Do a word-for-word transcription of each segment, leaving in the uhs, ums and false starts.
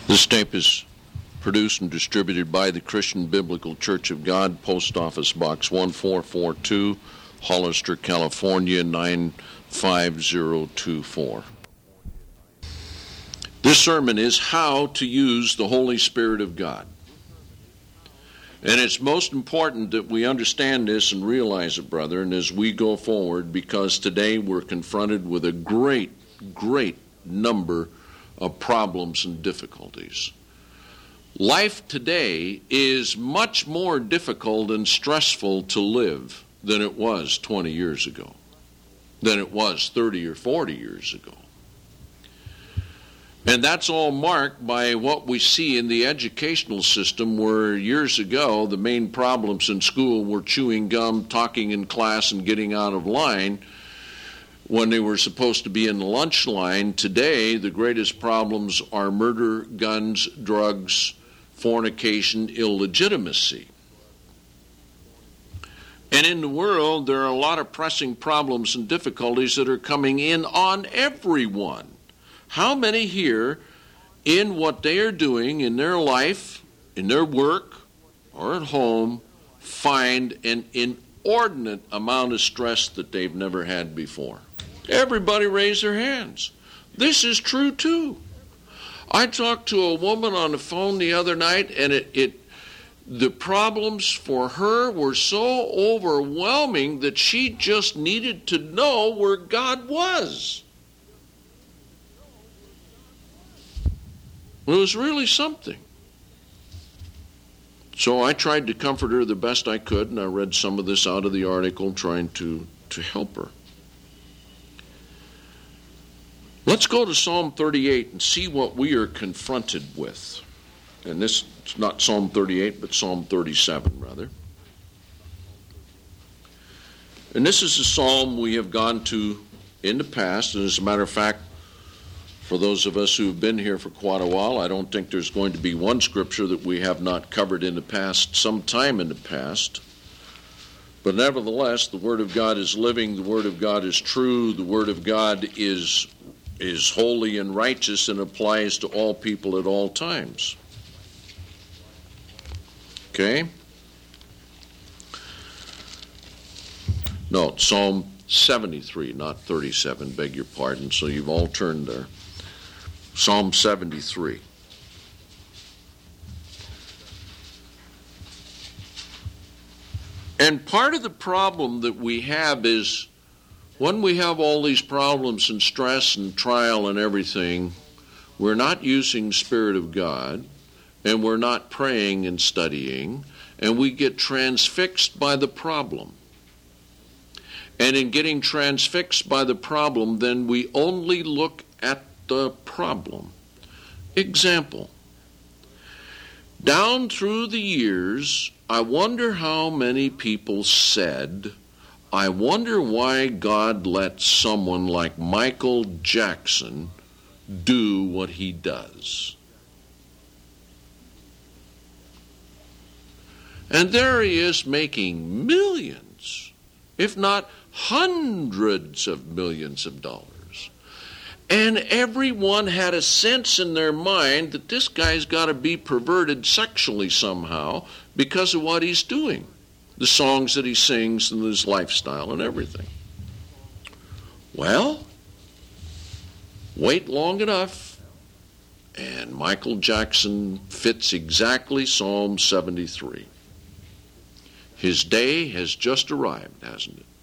This tape is produced and distributed by the Christian Biblical Church of God, Post Office Box one four four two, Hollister, California nine five zero two four. This sermon is how to use the Holy Spirit of God. And it's most important that we understand this and realize it, brethren, as we go forward, because today we're confronted with a great, great number of problems and difficulties. Life today is much more difficult and stressful to live than it was twenty years ago, than it was thirty or forty years ago. And that's all marked by what we see in the educational system, where years ago the main problems in school were chewing gum, talking in class, and getting out of line when they were supposed to be in the lunch line. Today, the greatest problems are murder, guns, drugs, fornication, illegitimacy. And in the world, there are a lot of pressing problems and difficulties that are coming in on everyone. How many here, in what they are doing in their life, in their work, or at home, find an inordinate amount of stress that they've never had before? Everybody raise their hands. This is true too. I talked to a woman on the phone the other night, and it, it the problems for her were so overwhelming that she just needed to know where God was. It was really something. So I tried to comfort her the best I could, and I read some of this out of the article trying to, to help her. Let's go to Psalm thirty-eight and see what we are confronted with. And this is not Psalm thirty-eight, but Psalm thirty-seven, rather. And this is a psalm we have gone to in the past. And as a matter of fact, for those of us who have been here for quite a while, I don't think there's going to be one scripture that we have not covered in the past, sometime in the past. But nevertheless, the Word of God is living, the Word of God is true, the Word of God is is holy and righteous and applies to all people at all times. Okay? No, Psalm seventy-three, not thirty-seven, beg your pardon, so you've all turned there. Psalm seventy-three. And part of the problem that we have is when we have all these problems and stress and trial and everything, we're not using the Spirit of God, and we're not praying and studying, and we get transfixed by the problem. And in getting transfixed by the problem, then we only look at the problem. Example. Down through the years, I wonder how many people said, I wonder why God let someone like Michael Jackson do what he does. And there he is making millions, if not hundreds of millions of dollars. And everyone had a sense in their mind that this guy's got to be perverted sexually somehow because of what he's doing. The songs that he sings and his lifestyle and everything. Well, wait long enough, and Michael Jackson fits exactly Psalm seventy-three. His day has just arrived, hasn't it?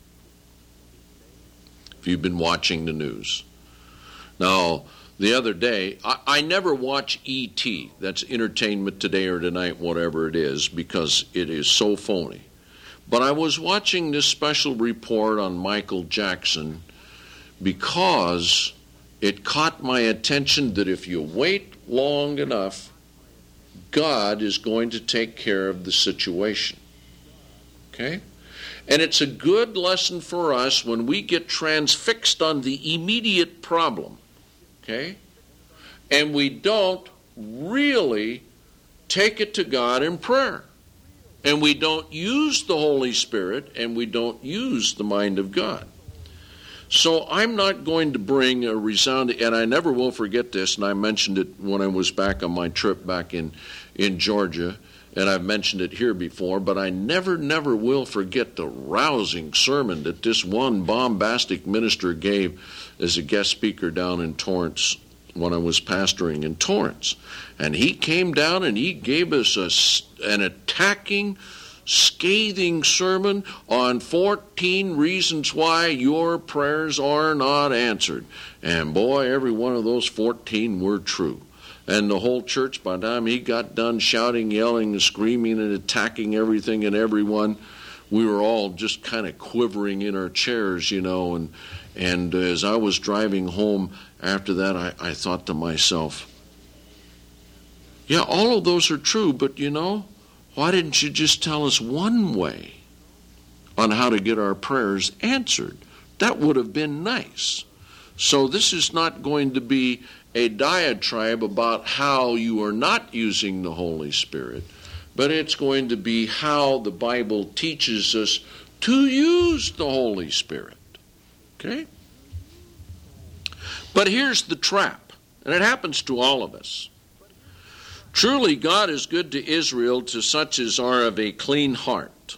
If you've been watching the news. Now, the other day, I, I never watch E T, that's Entertainment Today or Tonight, whatever it is, because it is so phony. But I was watching this special report on Michael Jackson because it caught my attention that if you wait long enough, God is going to take care of the situation. Okay? And it's a good lesson for us when we get transfixed on the immediate problem. Okay? And we don't really take it to God in prayer. And we don't use the Holy Spirit, and we don't use the mind of God. So I'm not going to bring a resounding, and I never will forget this, and I mentioned it when I was back on my trip back in, in Georgia, and I've mentioned it here before, but I never, never will forget the rousing sermon that this one bombastic minister gave as a guest speaker down in Torrance when I was pastoring in Torrance. And he came down and he gave us a, an attacking, scathing sermon on fourteen reasons why your prayers are not answered. And boy, every one of those fourteen were true. And the whole church, by the time he got done shouting, yelling, and screaming and attacking everything and everyone, we were all just kind of quivering in our chairs, you know. And and as I was driving home after that, I, I thought to myself, yeah, all of those are true, but you know, why didn't you just tell us one way on how to get our prayers answered? That would have been nice. So this is not going to be a diatribe about how you are not using the Holy Spirit, but it's going to be how the Bible teaches us to use the Holy Spirit. Okay? But here's the trap, and it happens to all of us. Truly, God is good to Israel, to such as are of a clean heart.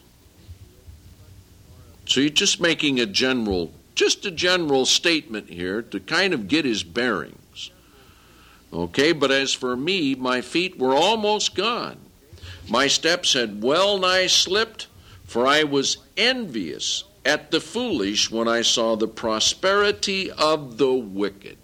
So you're just making a general, just a general statement here to kind of get his bearings. Okay, but as for me, my feet were almost gone. My steps had well nigh slipped, for I was envious at the foolish when I saw the prosperity of the wicked.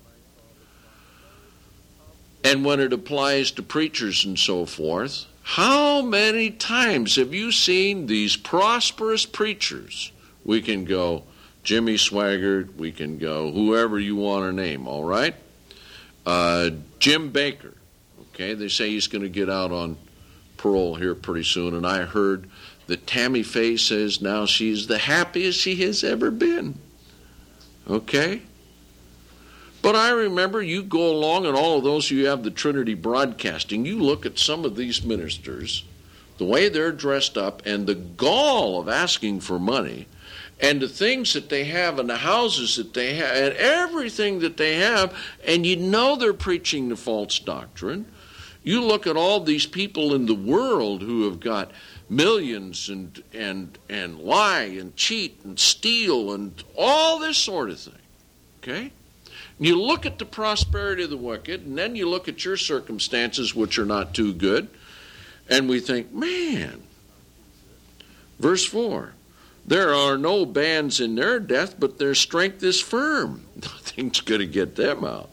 And when it applies to preachers and so forth, how many times have you seen these prosperous preachers? We can go Jimmy Swaggart, we can go whoever you want to name, all right? Uh, Jim Baker, okay, they say he's going to get out on parole here pretty soon, and I heard that Tammy Faye says now she's the happiest she has ever been, okay? But I remember you go along, and all of those who have the Trinity Broadcasting, you look at some of these ministers, the way they're dressed up, and the gall of asking for money, and the things that they have, and the houses that they have, and everything that they have, and you know they're preaching the false doctrine. You look at all these people in the world who have got millions and and and lie and cheat and steal and all this sort of thing, okay? You look at the prosperity of the wicked, and then you look at your circumstances, which are not too good, and we think, man. Verse four, there are no bands in their death, but their strength is firm. Nothing's going to get them out.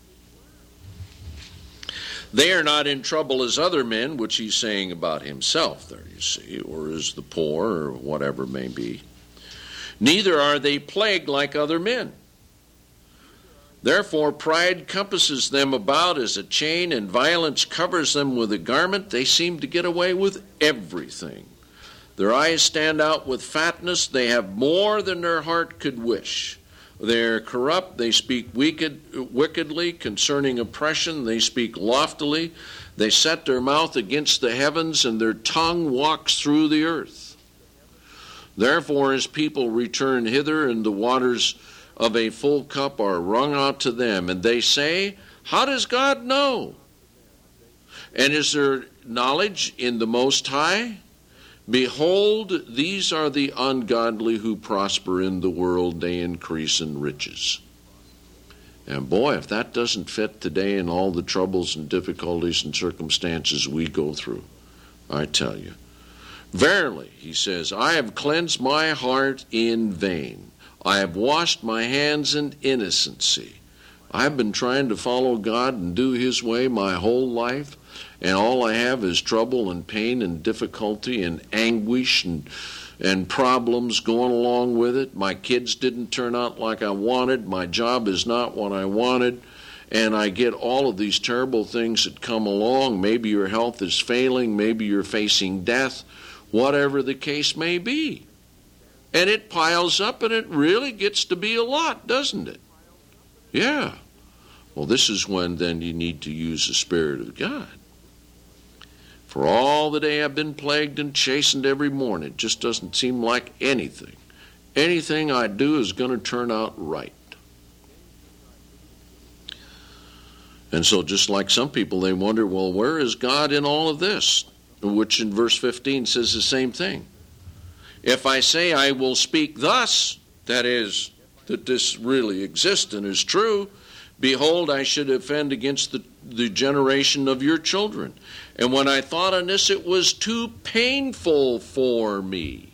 They are not in trouble as other men, which he's saying about himself there, you see, or as the poor, or whatever may be. Neither are they plagued like other men. Therefore, pride compasses them about as a chain, and violence covers them with a garment. They seem to get away with everything. Their eyes stand out with fatness. They have more than their heart could wish. They are corrupt. They speak wicked, wickedly concerning oppression. They speak loftily. They set their mouth against the heavens, and their tongue walks through the earth. Therefore, his people return hither, and the waters of a full cup are wrung out to them. And they say, how does God know? And is there knowledge in the Most High? Behold, these are the ungodly who prosper in the world. They increase in riches. And boy, if that doesn't fit today in all the troubles and difficulties and circumstances we go through, I tell you. Verily, he says, I have cleansed my heart in vain. I have washed my hands in innocency. I've been trying to follow God and do his way my whole life, and all I have is trouble and pain and difficulty and anguish and and problems going along with it. My kids didn't turn out like I wanted. My job is not what I wanted. And I get all of these terrible things that come along. Maybe your health is failing. Maybe you're facing death. Whatever the case may be. And it piles up, and it really gets to be a lot, doesn't it? Yeah. Well, this is when then you need to use the Spirit of God. For all the day I've been plagued and chastened every morning. It just doesn't seem like anything, anything I do is going to turn out right. And so just like some people, they wonder, well, where is God in all of this? Which in verse fifteen says the same thing. If I say I will speak thus, that is, that this really exists and is true, behold, I should offend against the, the generation of your children. And when I thought on this, it was too painful for me.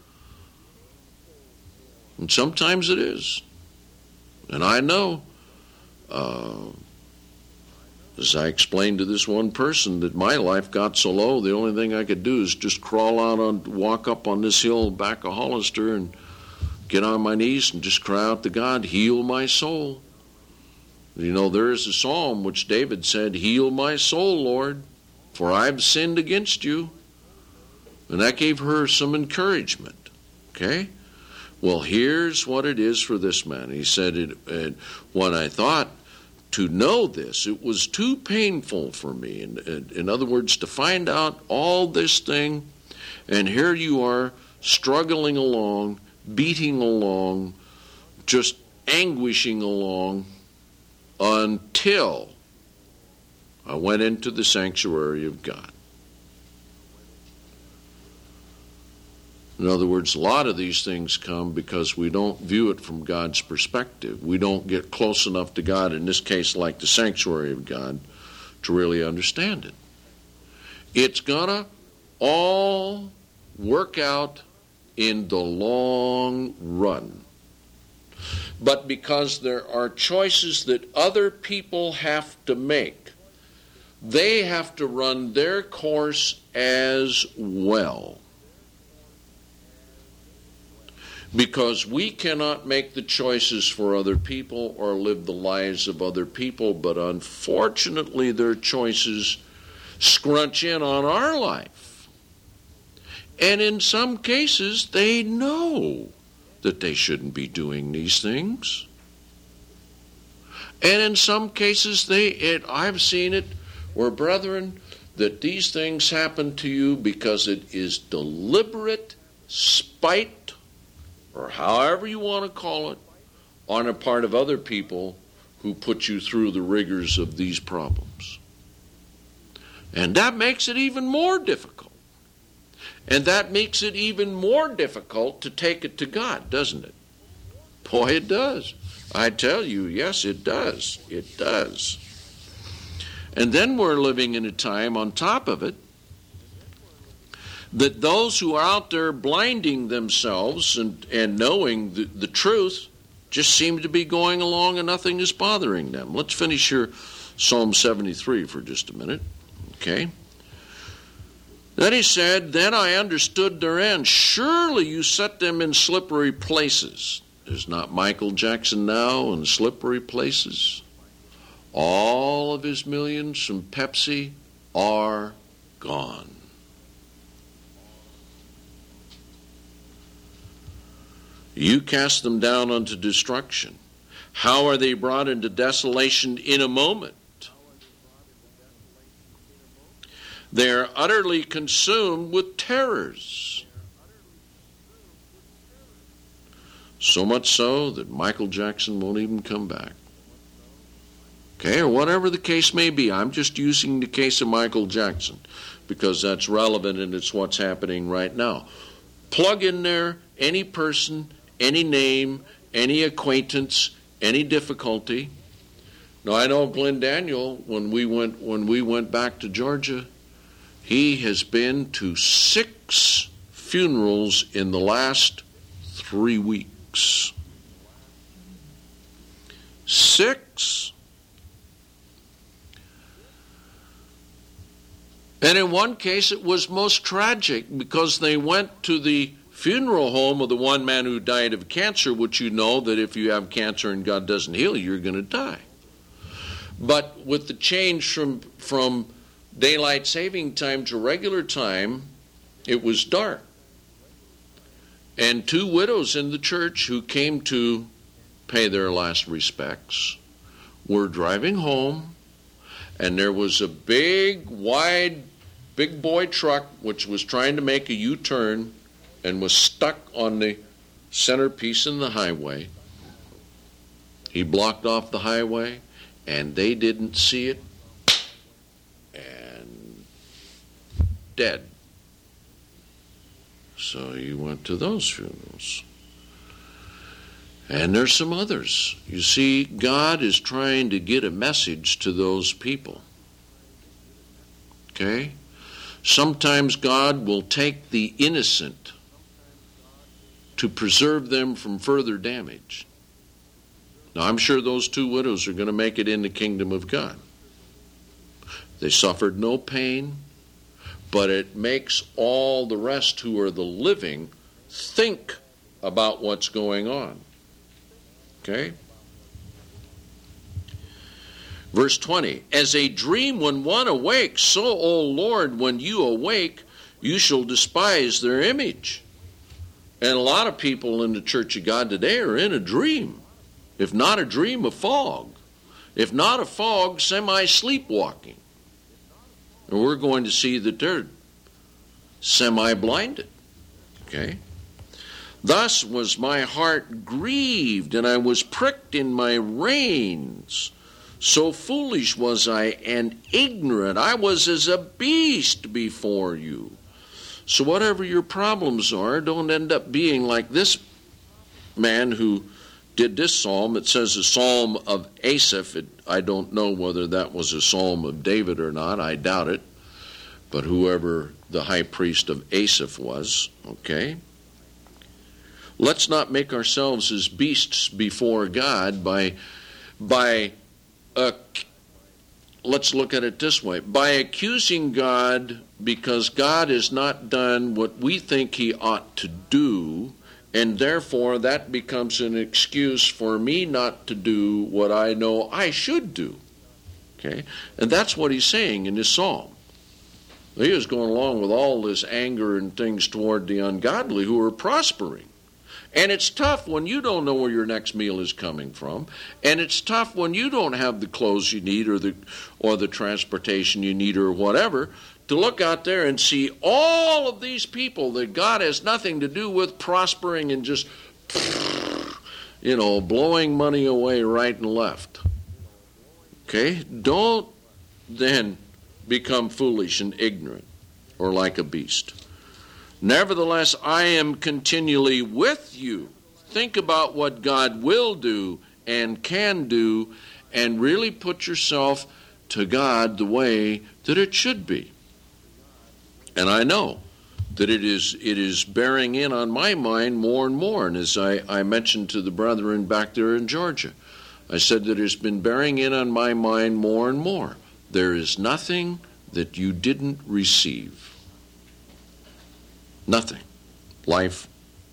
And sometimes it is. And I know, uh, as I explained to this one person, that my life got so low, the only thing I could do is just crawl out on, walk up on this hill back of Hollister and get on my knees and just cry out to God, heal my soul. You know, there is a psalm which David said, heal my soul, Lord, for I've sinned against you. And that gave her some encouragement. Okay? Well, here's what it is for this man. He said, it, it, when I thought to know this, it was too painful for me. In, in, in other words, to find out all this thing, and here you are struggling along, beating along, just anguishing along, until I went into the sanctuary of God. In other words, a lot of these things come because we don't view it from God's perspective. We don't get close enough to God, in this case like the sanctuary of God, to really understand it. It's going to all work out in the long run. But because there are choices that other people have to make, they have to run their course as well. Because we cannot make the choices for other people or live the lives of other people, but unfortunately their choices scrunch in on our life. And in some cases they know that they shouldn't be doing these things. And in some cases they, it, I've seen it where, brethren, that these things happen to you because it is deliberate spite, or however you want to call it, on a part of other people who put you through the rigors of these problems. And that makes it even more difficult. And that makes it even more difficult to take it to God, doesn't it? Boy, it does. I tell you, yes, it does. It does. And then we're living in a time on top of it that those who are out there blinding themselves and, and knowing the, the truth just seem to be going along and nothing is bothering them. Let's finish here Psalm seventy-three for just a minute. Okay. Then he said, then I understood their end. Surely you set them in slippery places. There's not Michael Jackson now in slippery places. All of his millions from Pepsi are gone. You cast them down unto destruction. How are they brought into desolation in a moment? They are utterly consumed with terrors. So much so that Michael Jackson won't even come back. Okay, or whatever the case may be. I'm just using the case of Michael Jackson because that's relevant and it's what's happening right now. Plug in there any person, any name, any acquaintance, any difficulty. Now I know Glenn Daniel, when we went when we went back to Georgia, he has been to six funerals in the last three weeks. Six. And in one case it was most tragic because they went to the funeral home of the one man who died of cancer, which you know that if you have cancer and God doesn't heal you, you're going to die. But with the change from from daylight saving time to regular time, it was dark. And two widows in the church who came to pay their last respects were driving home, and there was a big, wide, big boy truck which was trying to make a U-turn and was stuck on the centerpiece in the highway. He blocked off the highway, and they didn't see it, and dead. So he went to those funerals. And there's some others. You see, God is trying to get a message to those people. Okay? Sometimes God will take the innocent to preserve them from further damage. Now, I'm sure those two widows are going to make it in the kingdom of God. They suffered no pain, but it makes all the rest who are the living think about what's going on. Okay? Verse twenty, as a dream when one awakes, so, O Lord, when you awake, you shall despise their image. And a lot of people in the Church of God today are in a dream. If not a dream, a fog. If not a fog, semi-sleepwalking. And we're going to see that they're semi-blinded. Okay? Thus was my heart grieved, and I was pricked in my reins. So foolish was I and ignorant. I was as a beast before you. So whatever your problems are, don't end up being like this man who did this psalm. It says a psalm of Asaph. It, I don't know whether that was a psalm of David or not. I doubt it. But whoever the high priest of Asaph was, okay? Let's not make ourselves as beasts before God by, by uh, let's look at it this way, by accusing God because God has not done what we think he ought to do, and therefore that becomes an excuse for me not to do what I know I should do. Okay? And that's what he's saying in this psalm. He is going along with all this anger and things toward the ungodly who are prospering. And it's tough when you don't know where your next meal is coming from. And it's tough when you don't have the clothes you need or the or the transportation you need or whatever, to look out there and see all of these people that God has nothing to do with prospering and just, you know, blowing money away right and left. Okay? Don't then become foolish and ignorant or like a beast. Nevertheless, I am continually with you. Think about what God will do and can do, and really put yourself to God the way that it should be. And I know that it is it is bearing in on my mind more and more. And as I, I mentioned to the brethren back there in Georgia, I said that it's been bearing in on my mind more and more. There is nothing that you didn't receive. Nothing. Life,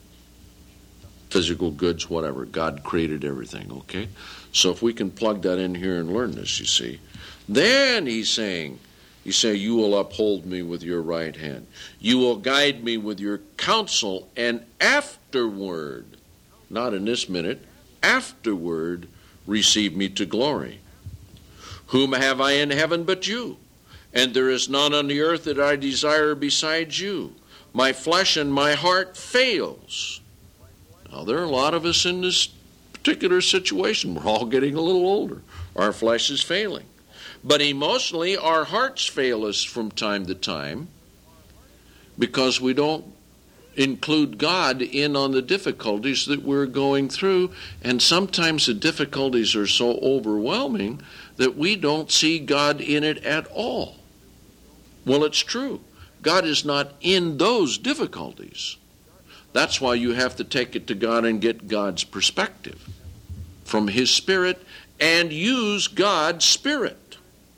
physical goods, whatever. God created everything, okay? So if we can plug that in here and learn this, you see. Then he's saying, he say, you will uphold me with your right hand. You will guide me with your counsel, and afterward, not in this minute, afterward, receive me to glory. Whom have I in heaven but you? And there is none on the earth that I desire besides you. My flesh and my heart fails. Now, there are a lot of us in this particular situation. We're all getting a little older. Our flesh is failing. But emotionally, our hearts fail us from time to time because we don't include God in on the difficulties that we're going through. And sometimes the difficulties are so overwhelming that we don't see God in it at all. Well, it's true. God is not in those difficulties. That's why you have to take it to God and get God's perspective from his Spirit and use God's Spirit.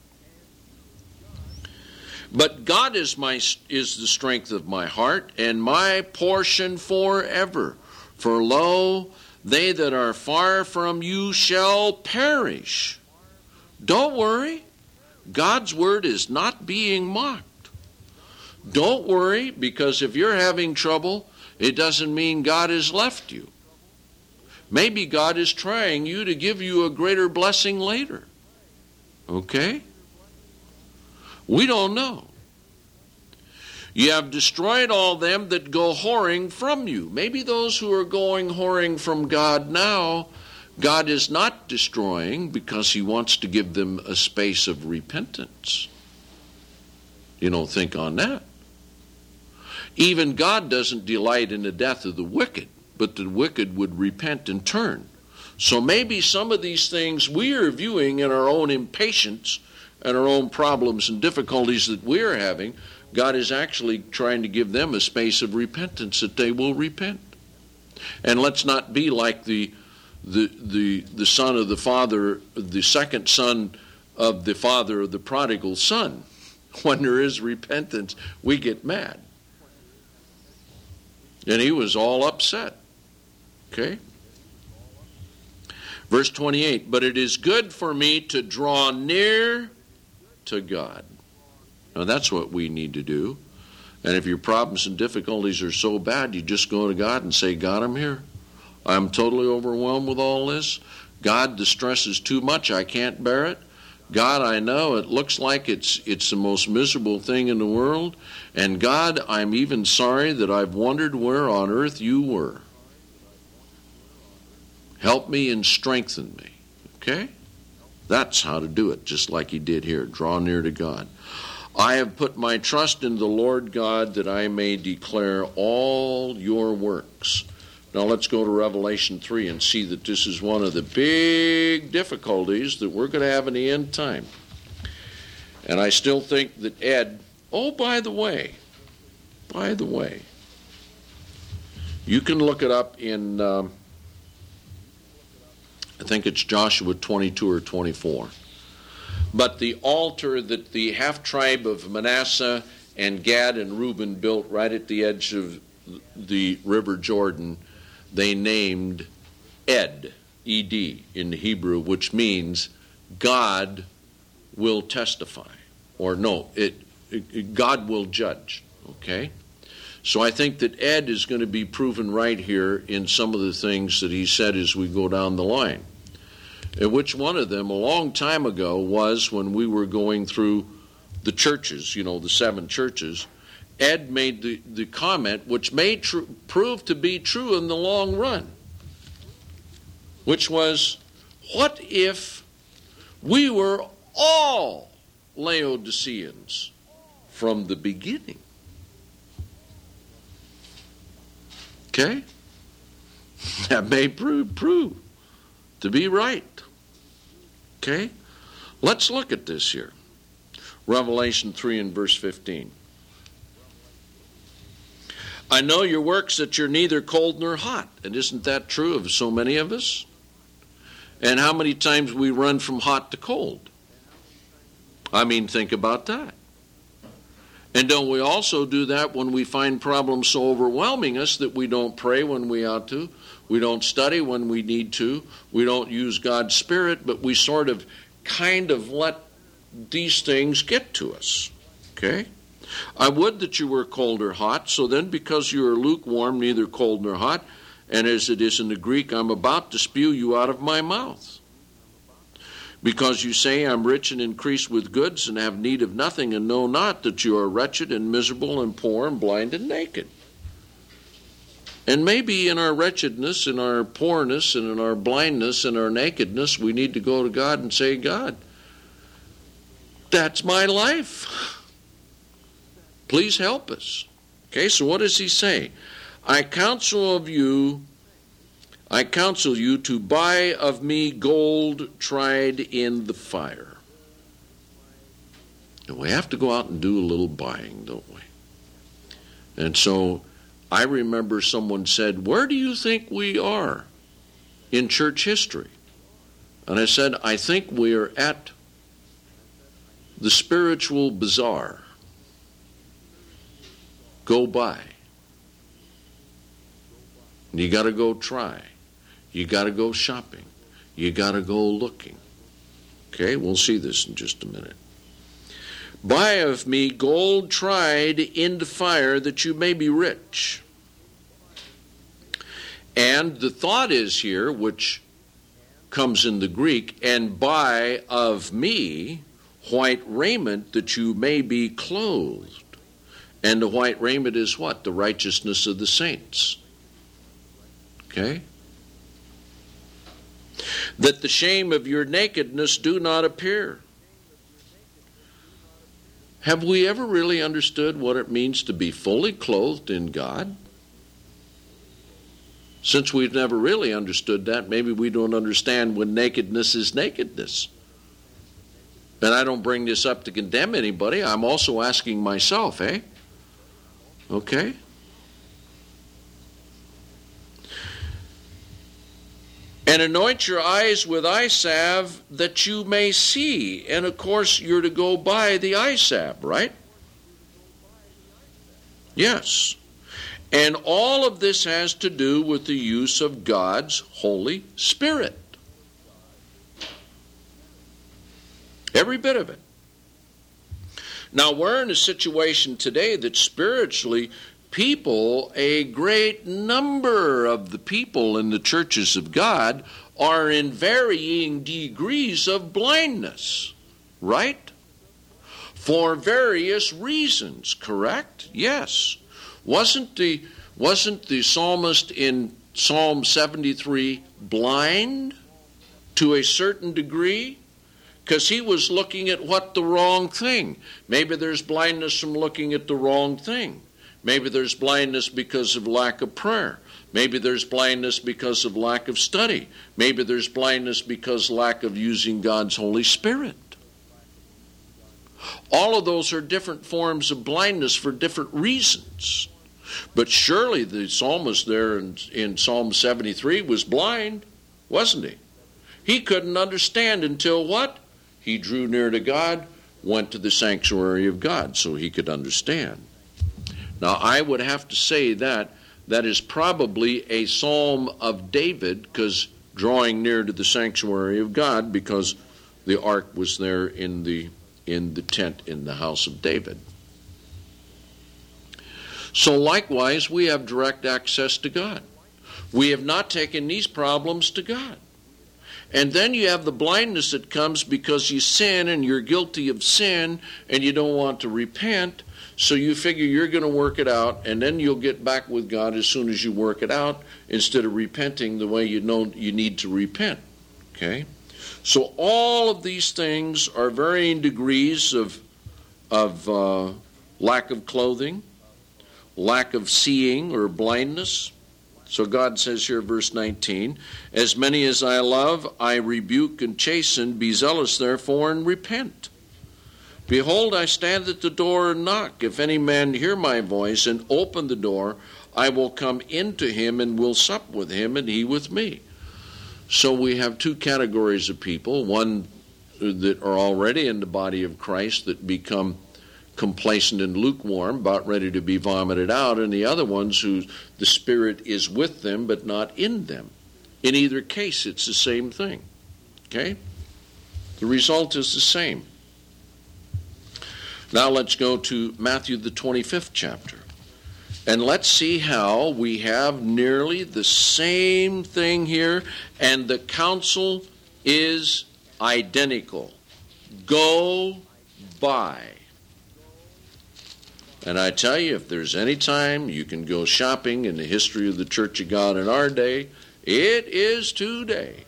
But God is my is the strength of my heart and my portion forever. For lo, they that are far from you shall perish. Don't worry. God's word is not being mocked. Don't worry, because if you're having trouble, it doesn't mean God has left you. Maybe God is trying you to give you a greater blessing later. Okay? We don't know. You have destroyed all them that go whoring from you. Maybe those who are going whoring from God now, God is not destroying because he wants to give them a space of repentance. You know, think on that. Even God doesn't delight in the death of the wicked, but the wicked would repent and turn. So maybe some of these things we are viewing in our own impatience and our own problems and difficulties that we're having, God is actually trying to give them a space of repentance that they will repent. And let's not be like the the the the son of the father, the second son of the father of the prodigal son. When there is repentance, we get mad. And he was all upset. Okay? Verse twenty-eight, but it is good for me to draw near to God. Now that's what we need to do. And if your problems and difficulties are so bad, you just go to God and say, God, I'm here. I'm totally overwhelmed with all this. God, the stress is too much. I can't bear it. God, I know it looks like it's it's the most miserable thing in the world. And God, I'm even sorry that I've wondered where on earth you were. Help me and strengthen me. Okay? That's how to do it, just like he did here. Draw near to God. I have put my trust in the Lord God that I may declare all your works. Now let's go to Revelation three and see that this is one of the big difficulties that we're going to have in the end time. And I still think that Ed, oh, by the way, by the way, you can look it up in, um, I think it's Joshua twenty-two or twenty-four. But the altar that the half-tribe of Manasseh and Gad and Reuben built right at the edge of the River Jordan, they named Ed, E D, in the Hebrew, which means God will testify. Or no, it, it God will judge. Okay? So I think that Ed is going to be proven right here in some of the things that he said as we go down the line. And which one of them, a long time ago, was when we were going through the churches, you know, the seven churches, Ed made the, the comment, which may tr- prove to be true in the long run, which was, what if we were all Laodiceans from the beginning? Okay? That may prove, prove to be right. Okay? Let's look at this here. Revelation three and verse fifteen. I know your works, that you're neither cold nor hot. And isn't that true of so many of us? And how many times we run from hot to cold? I mean, think about that. And don't we also do that when we find problems so overwhelming us that we don't pray when we ought to? We don't study when we need to. We don't use God's Spirit, but we sort of kind of let these things get to us. Okay? I would that you were cold or hot, so then because you are lukewarm, neither cold nor hot, and as it is in the Greek, I'm about to spew you out of my mouth. Because you say, I'm rich and increased with goods and have need of nothing, and know not that you are wretched and miserable and poor and blind and naked. And maybe in our wretchedness, in our poorness, and in our blindness, and our nakedness, we need to go to God and say, God, that's my life. Please help us. Okay, so what does he say? I counsel of you, I counsel you to buy of me gold tried in the fire. And we have to go out and do a little buying, don't we? And so I remember someone said, where do you think we are in church history? And I said, I think we are at the spiritual bazaar. Go buy. And you got to go try. You got to go shopping. You got to go looking. Okay, we'll see this in just a minute. Buy of me gold tried in the fire, that you may be rich. And the thought is here, which comes in the Greek, and buy of me white raiment, that you may be clothed, And the white raiment is what? The righteousness of the saints. Okay? That the shame of your nakedness do not appear. Have we ever really understood what it means to be fully clothed in God? Since we've never really understood that, maybe we don't understand when nakedness is nakedness. And I don't bring this up to condemn anybody. I'm also asking myself, eh? Okay? And anoint your eyes with eye salve that you may see. And of course, you're to go by the eye salve, right? Yes. And all of this has to do with the use of God's Holy Spirit. Every bit of it. Now, we're in a situation today that spiritually, people, a great number of the people in the churches of God are in varying degrees of blindness, right? For various reasons, correct? Yes. Wasn't the, wasn't the psalmist in Psalm seventy-three blind to a certain degree? Because he was looking at what? The wrong thing. Maybe there's blindness from looking at the wrong thing. Maybe there's blindness because of lack of prayer. Maybe there's blindness because of lack of study. Maybe there's blindness because of lack of using God's Holy Spirit. All of those are different forms of blindness for different reasons. But surely the psalmist there in, in Psalm seventy-three was blind, wasn't he? He couldn't understand until what? He drew near to God, went to the sanctuary of God so he could understand. Now, I would have to say that that is probably a psalm of David, because drawing near to the sanctuary of God, because the ark was there in the in the tent in the house of David. So likewise, we have direct access to God. We have not taken these problems to God. And then you have the blindness that comes because you sin and you're guilty of sin and you don't want to repent. So you figure you're going to work it out, and then you'll get back with God as soon as you work it out, instead of repenting the way you know you need to repent. Okay? So all of these things are varying degrees of, of uh, lack of clothing, lack of seeing or blindness. So God says here, verse nineteen, as many as I love, I rebuke and chasten. Be zealous, therefore, and repent. Behold, I stand at the door and knock. If any man hear my voice and open the door, I will come into him and will sup with him and he with me. So we have two categories of people, one that are already in the body of Christ that become complacent and lukewarm, about ready to be vomited out, and the other ones who the Spirit is with them but not in them. In either case, it's the same thing. Okay? The result is the same. Now let's go to Matthew the twenty-fifth chapter. And let's see how we have nearly the same thing here, and the counsel is identical. Go buy. And I tell you, if there's any time you can go shopping in the history of the Church of God in our day, it is today.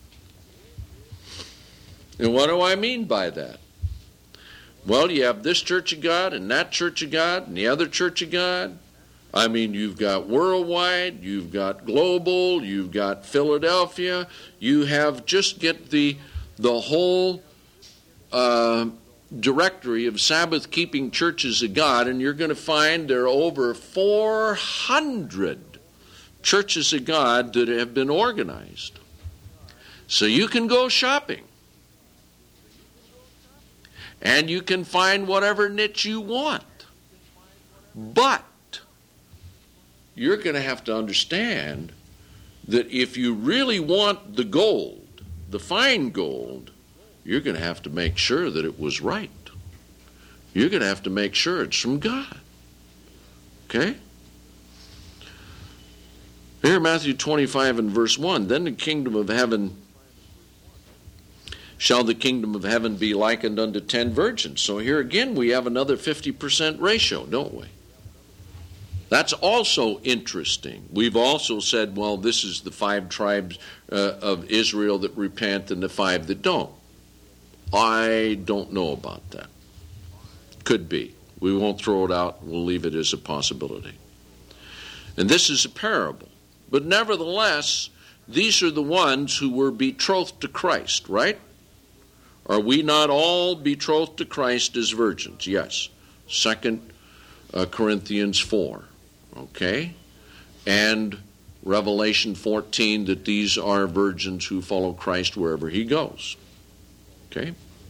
And what do I mean by that? Well, you have this Church of God and that Church of God and the other Church of God. I mean, you've got worldwide, you've got global, you've got Philadelphia. You have just get the the whole uh, directory of Sabbath-keeping churches of God, and you're going to find there are over four hundred churches of God that have been organized. So you can go shopping. And you can find whatever niche you want. But you're going to have to understand that if you really want the gold, the fine gold, you're going to have to make sure that it was right. You're going to have to make sure it's from God. Okay? Here, Matthew twenty-five and verse one, then the kingdom of heaven, shall the kingdom of heaven be likened unto ten virgins. So here again we have another fifty percent ratio, don't we? That's also interesting. We've also said, well, this is the five tribes uh, of Israel that repent and the five that don't. I don't know about that. Could be. We won't throw it out. We'll leave it as a possibility. And this is a parable. But nevertheless, these are the ones who were betrothed to Christ, right? Are we not all betrothed to Christ as virgins? Yes. Second uh, Corinthians four. Okay? And Revelation fourteen, that these are virgins who follow Christ wherever he goes. Okay?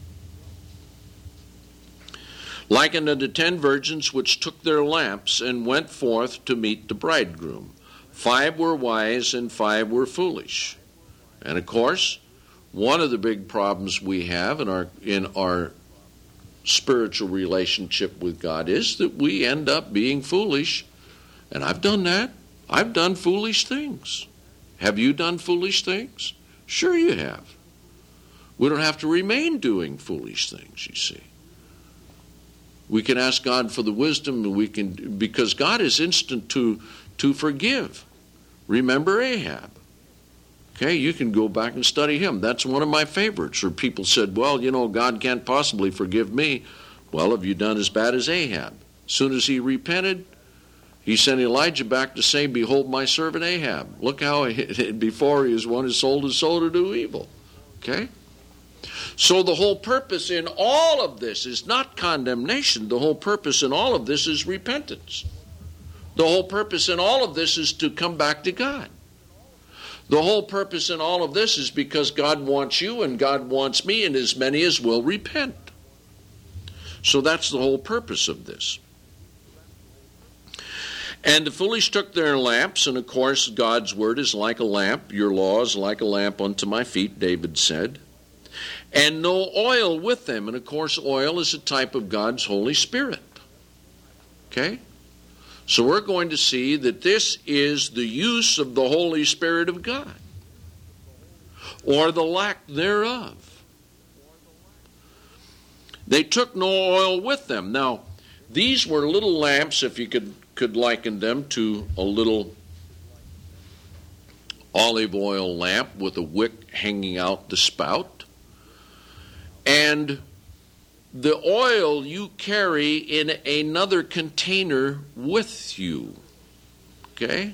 Likened unto ten virgins which took their lamps and went forth to meet the bridegroom. Five were wise and five were foolish. And of course, one of the big problems we have in our in our spiritual relationship with God is that we end up being foolish. And I've done that. I've done foolish things. Have you done foolish things? Sure you have. We don't have to remain doing foolish things, you see. We can ask God for the wisdom, and we can, because God is instant to, to forgive. Remember Ahab. Okay, you can go back and study him. That's one of my favorites, where people said, well, you know, God can't possibly forgive me. Well, have you done as bad as Ahab? As soon as he repented, he sent Elijah back to say, behold my servant Ahab. Look how he, before he was one who sold his soul to do evil. Okay? So the whole purpose in all of this is not condemnation. The whole purpose in all of this is repentance. The whole purpose in all of this is to come back to God. The whole purpose in all of this is because God wants you and God wants me, and as many as will repent. So that's the whole purpose of this. And the foolish took their lamps, and of course God's word is like a lamp. Your law is like a lamp unto my feet, David said. And no oil with them. And of course oil is a type of God's Holy Spirit. Okay? So we're going to see that this is the use of the Holy Spirit of God, or the lack thereof. They took no oil with them. Now, these were little lamps, if you could, could liken them to a little olive oil lamp with a wick hanging out the spout. And the oil you carry in another container with you. Okay?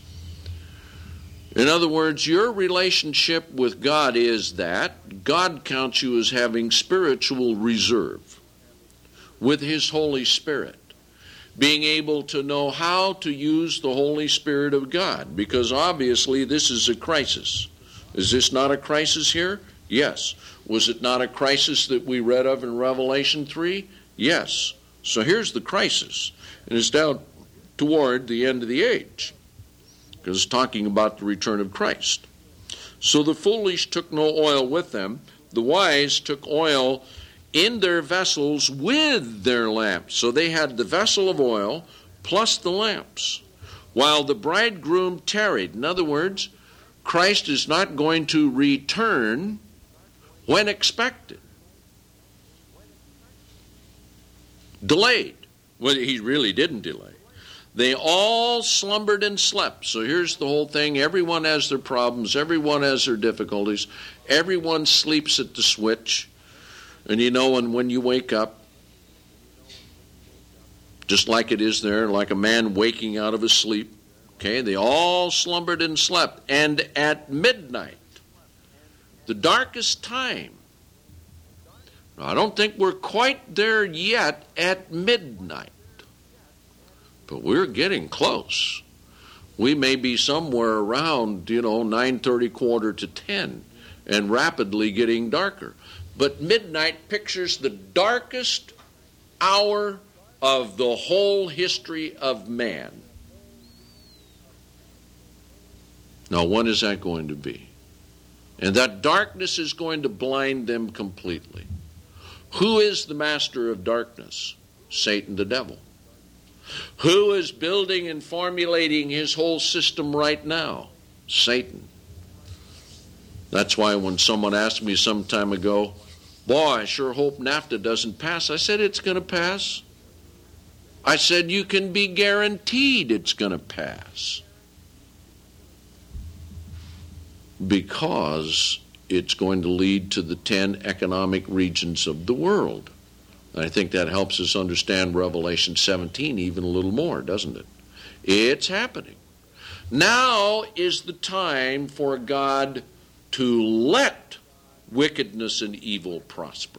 In other words, your relationship with God is that God counts you as having spiritual reserve with His Holy Spirit. Being able to know how to use the Holy Spirit of God. Because obviously this is a crisis. Is this not a crisis here? Yes. Was it not a crisis that we read of in Revelation three? Yes. So here's the crisis. And it's down toward the end of the age, because it's talking about the return of Christ. So the foolish took no oil with them. The wise took oil in their vessels with their lamps. So they had the vessel of oil plus the lamps, while the bridegroom tarried. In other words, Christ is not going to return when expected. Delayed. Well, he really didn't delay. They all slumbered and slept. So here's the whole thing. Everyone has their problems. Everyone has their difficulties. Everyone sleeps at the switch. And you know, and when you wake up, just like it is there, like a man waking out of his sleep, okay, they all slumbered and slept. And at midnight, the darkest time. Now, I don't think we're quite there yet at midnight, but we're getting close. We may be somewhere around, you know, nine thirty, quarter to ten, and rapidly getting darker. But midnight pictures the darkest hour of the whole history of man. Now, when is that going to be? And that darkness is going to blind them completely. Who is the master of darkness? Satan, the devil. Who is building and formulating his whole system right now? Satan. That's why when someone asked me some time ago, boy, I sure hope NAFTA doesn't pass, I said, it's going to pass. I said you can be guaranteed it's going to pass. Because it's going to lead to the ten economic regions of the world. And I think that helps us understand Revelation seventeen even a little more, doesn't it? It's happening. Now is the time for God to let wickedness and evil prosper.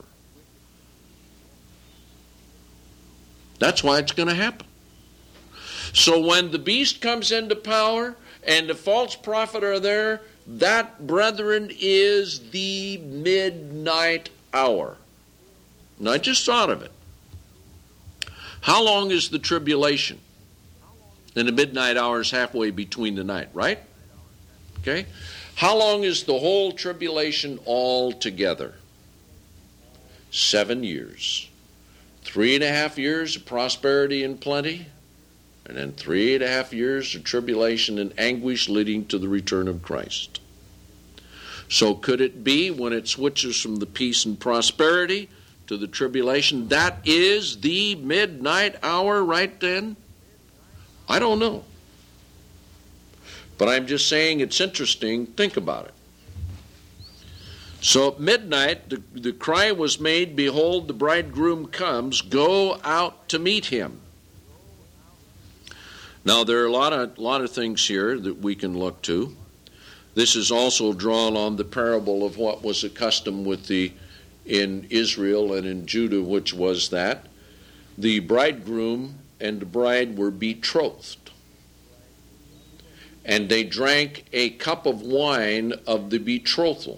That's why it's going to happen. So when the beast comes into power and the false prophet are there, that, brethren, is the midnight hour. And I just thought of it. How long is the tribulation? And the midnight hour is halfway between the night, right? Okay. How long is the whole tribulation all together? Seven years. Three and a half years of prosperity and plenty, and then three and a half years of tribulation and anguish leading to the return of Christ. So could it be when it switches from the peace and prosperity to the tribulation, that is the midnight hour right then? I don't know. But I'm just saying it's interesting. Think about it. So at midnight, the, the cry was made, behold, the bridegroom comes, go out to meet him. Now, there are a lot of, lot of things here that we can look to. This is also drawn on the parable of what was a custom with the, in Israel and in Judah, which was that the bridegroom and the bride were betrothed. And they drank a cup of wine of the betrothal.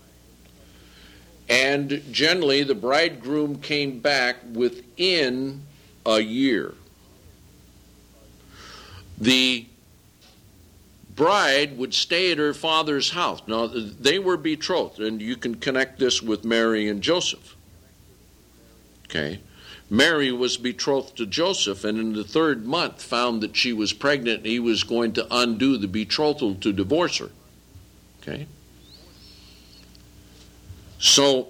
And generally, the bridegroom came back within a year. The bride would stay at her father's house. Now, they were betrothed, and you can connect this with Mary and Joseph. Okay. Mary was betrothed to Joseph, and in the third month found that she was pregnant, and he was going to undo the betrothal to divorce her. Okay. So,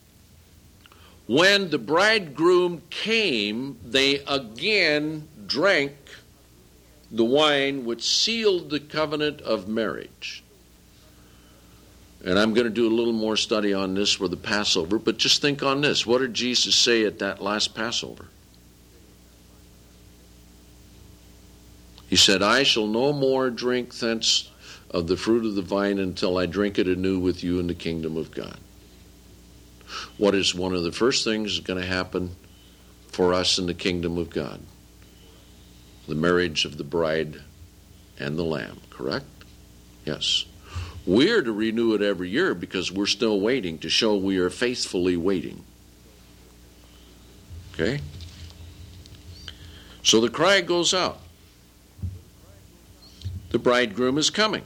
when the bridegroom came, they again drank the wine which sealed the covenant of marriage. And I'm going to do a little more study on this for the Passover, but just think on this. What did Jesus say at that last Passover? He said, I shall no more drink thence of the fruit of the vine until I drink it anew with you in the kingdom of God. What is one of the first things that's going to happen for us in the kingdom of God? The marriage of the bride and the lamb, correct? Yes. We're to renew it every year because we're still waiting to show we are faithfully waiting. Okay? So the cry goes out. The bridegroom is coming.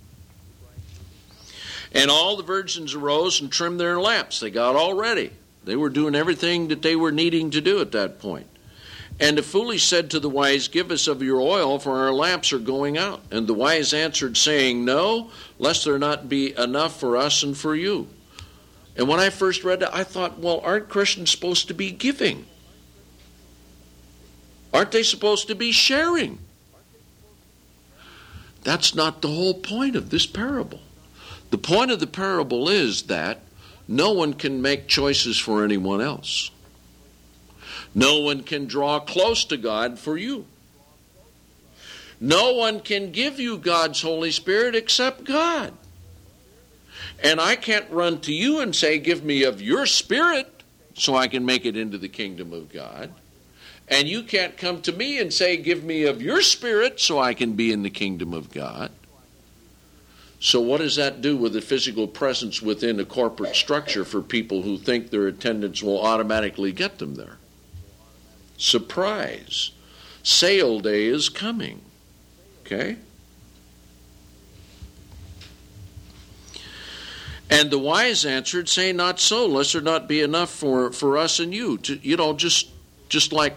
And all the virgins arose and trimmed their lamps. They got all ready. They were doing everything that they were needing to do at that point. And the foolish said to the wise, give us of your oil, for our lamps are going out. And the wise answered, saying, no, lest there not be enough for us and for you. And when I first read that, I thought, well, aren't Christians supposed to be giving? Aren't they supposed to be sharing? That's not the whole point of this parable. The point of the parable is that no one can make choices for anyone else. No one can draw close to God for you. No one can give you God's Holy Spirit except God. And I can't run to you and say, give me of your Spirit so I can make it into the kingdom of God. And you can't come to me and say, give me of your Spirit so I can be in the kingdom of God. So what does that do with the physical presence within a corporate structure for people who think their attendance will automatically get them there? Surprise. Sale day is coming. Okay? And the wise answered, say not so, lest there not be enough for, for us and you. To, you know, just just like,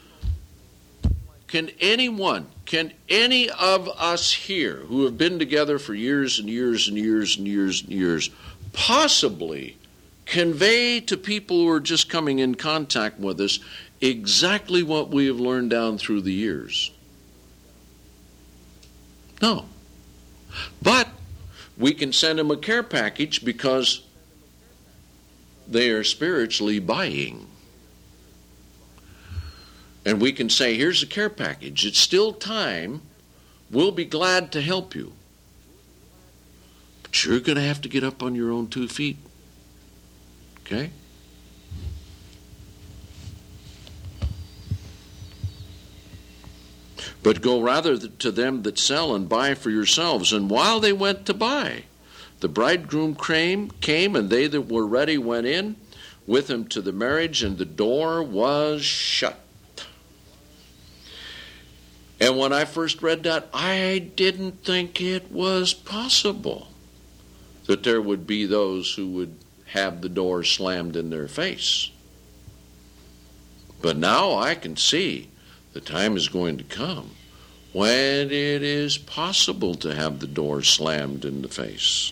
can anyone, can any of us here who have been together for years and years and years and years and years possibly convey to people who are just coming in contact with us exactly what we have learned down through the years. No. But we can send them a care package because they are spiritually buying. And we can say, here's a care package. It's still time. We'll be glad to help you. But you're going to have to get up on your own two feet. Okay? But go rather to them that sell and buy for yourselves. And while they went to buy, the bridegroom came, came, and they that were ready went in with him to the marriage, and the door was shut. And when I first read that, I didn't think it was possible that there would be those who would have the door slammed in their face. But now I can see the time is going to come when it is possible to have the door slammed in the face.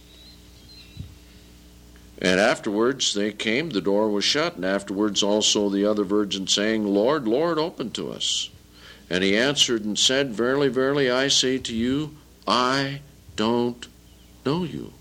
And afterwards they came, the door was shut, and afterwards also the other virgin saying, Lord, Lord, open to us. And he answered and said, Verily, verily, I say to you, I don't know you.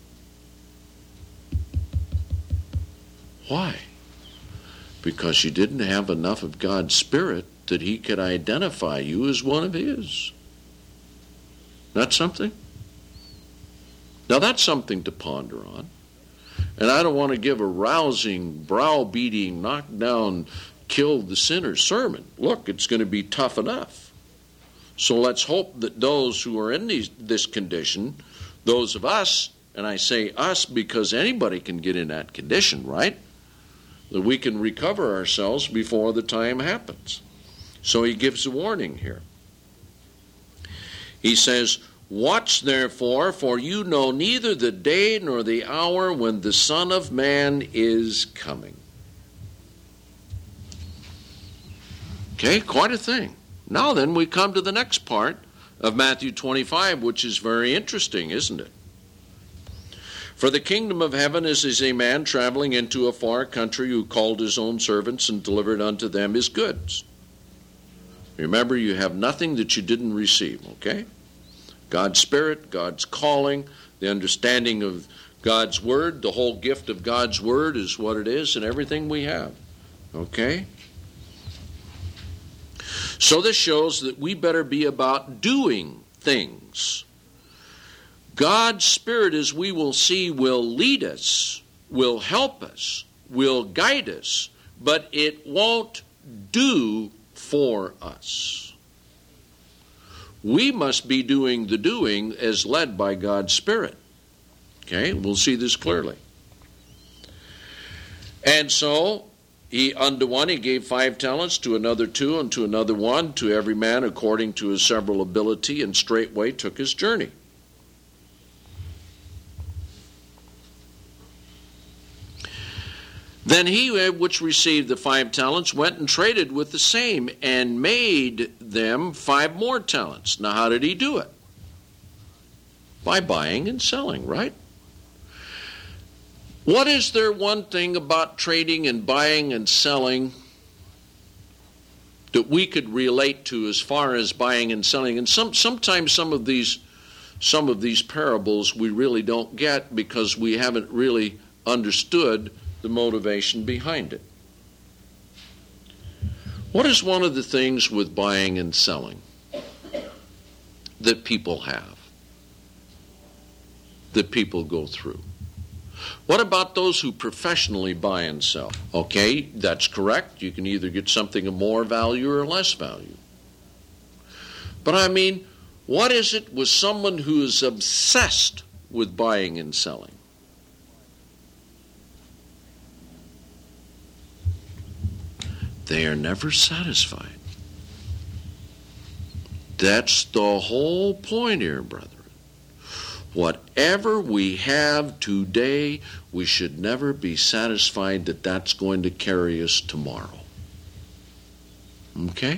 Why? Because you didn't have enough of God's Spirit that he could identify you as one of his. That's something? Now that's something to ponder on. And I don't want to give a rousing, browbeating, knockdown, kill the sinner sermon. Look, it's going to be tough enough. So let's hope that those who are in these, this condition, those of us, and I say us because anybody can get in that condition, right? That we can recover ourselves before the time happens. So he gives a warning here. He says, Watch therefore, for you know neither the day nor the hour when the Son of Man is coming. Okay, quite a thing. Now then, we come to the next part of Matthew twenty-five, which is very interesting, isn't it? For the kingdom of heaven is as a man traveling into a far country who called his own servants and delivered unto them his goods. Remember, you have nothing that you didn't receive, okay? God's Spirit, God's calling, the understanding of God's Word, the whole gift of God's Word is what it is, and everything we have, okay? So this shows that we better be about doing things. God's Spirit, as we will see, will lead us, will help us, will guide us, but it won't do for us. We must be doing the doing as led by God's Spirit. Okay, we'll see this clearly. And so, he unto one he gave five talents, to another two, and to another one, to every man according to his several ability, and straightway took his journey. Then he which received the five talents went and traded with the same, and made them five more talents. Now how did he do it? By buying and selling, right? What is there one thing about trading and buying and selling that we could relate to as far as buying and selling? And some sometimes some of these some of these parables we really don't get because we haven't really understood the motivation behind it. What is one of the things with buying and selling that people have, that people go through? What about those who professionally buy and sell? Okay, that's correct. You can either get something of more value or less value. But I mean, what is it with someone who is obsessed with buying and selling? They are never satisfied. That's the whole point here, brethren. Whatever we have today, we should never be satisfied that that's going to carry us tomorrow. Okay?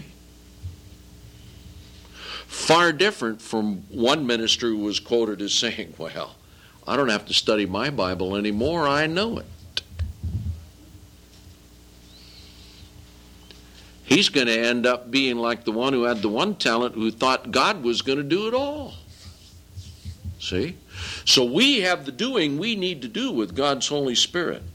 Far different from one minister who was quoted as saying, well, I don't have to study my Bible anymore, I know it. he's going to end up being like the one who had the one talent who thought God was going to do it all. See? So we have the doing we need to do with God's Holy Spirit.